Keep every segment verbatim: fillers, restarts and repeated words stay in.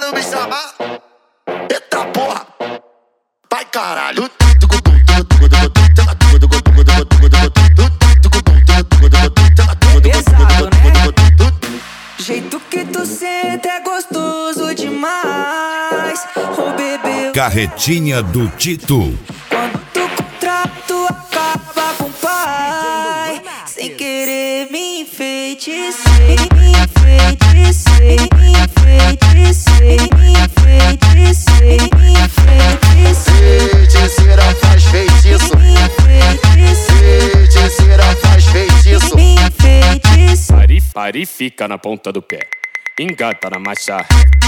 não me chamar, eita porra, vai caralho. Pesado, né? Jeito que tu senta é gostoso demais, ô bebê. Carretinha do Tito. Quando tu contrato acaba com o pai, sem querer me enfeitecei, me enfeitecei, me enfeitecei, me enfeitecei, me enfeitecei. Feiticeira faz feitiço, Me enfeitecei, feiticeira faz feitiço. me enfeitecei. Pare, pare, fica na ponta do pé. Engata na marcha.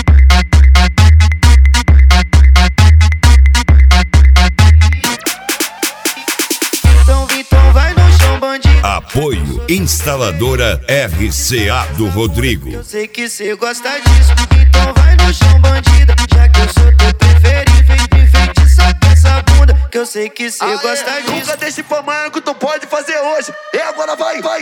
Então Vitor vai no chão, bandido. Apoio Instaladora R C A do Rodrigo. Eu sei que cê gosta disso, então vai no chão, bandida. Já que eu sou teu preferido, vem de feitiçar com essa bunda, que eu sei que cê Aê, gosta disso. nunca deixe pra amanhã que tu pode fazer hoje. E agora vai, vai.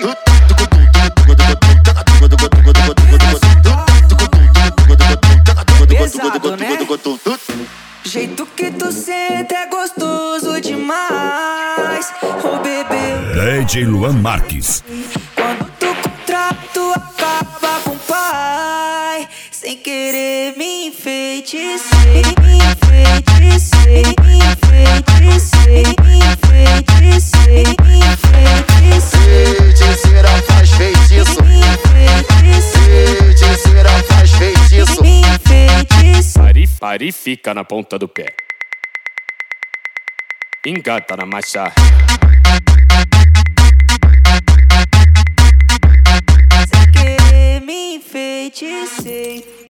Pesado, né? Jeito que tu senta é gostoso demais, ô bebê. D J Luan Marques. Quando tu contrato acaba com o pai, sem querer me enfeitecei, me enfeitecei, me enfeitecei, me enfeitecei, me enfeitecei. Feiticeira faz feitiço, Me enfeitecei, feiticeira faz feitiço. me enfeitecei. Pare, pare, fica na ponta do pé. Engata na marcha. Sem querer me enfeitecei.